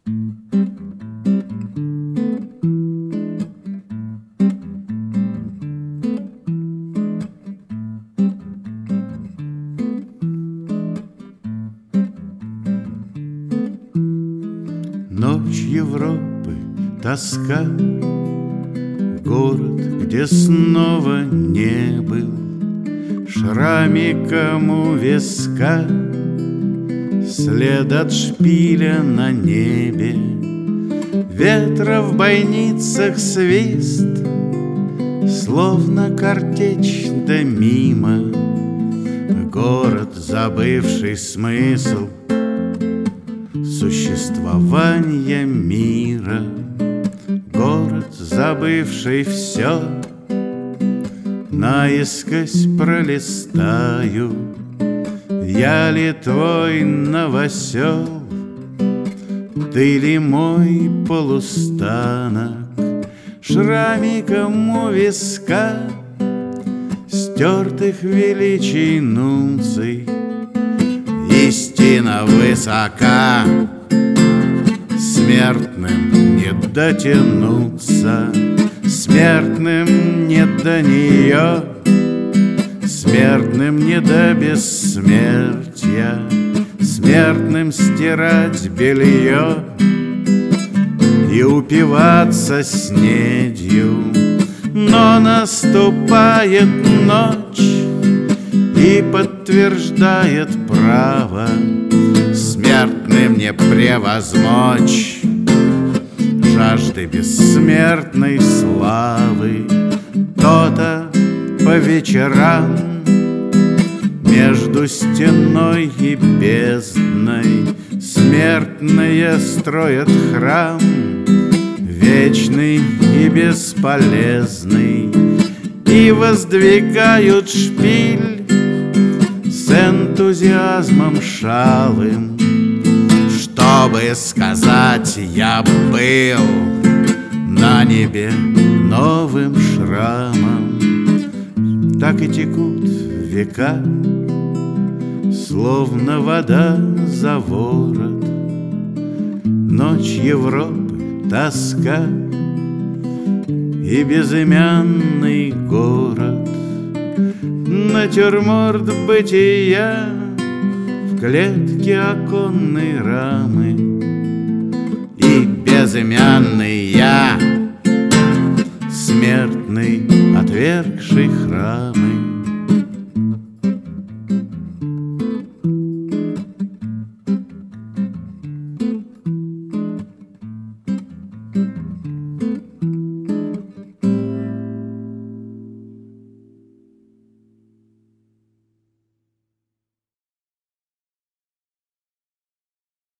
Ночь Европы, тоска, город, где снова не был, шрамиком у виска, след от шпиля на небе, ветра в бойницах свист, словно картечь да мимо. Город, забывший смысл существования мира, город, забывший все, наискось пролистаю. Я ли твой новосел, ты ли мой полустанок, шрамиком у виска стертых величий нунций. Истина высока, смертным не дотянуться, смертным не до нее, смертным не до бессмертия, смертным стирать белье и упиваться снедью. Но наступает ночь и подтверждает право смертным не превозмочь жажды бессмертной славы. То-то по вечерам между стеной и бездной смертные строят храм, вечный и бесполезный, и воздвигают шпиль с энтузиазмом шалым, чтобы сказать: я был на небе новым шрамом. Так и текут века, словно вода за ворот. Ночь Европы, тоска и безымянный город, натюрморт бытия в клетке оконной рамы. И безымянный я, смертный, отвергший храм.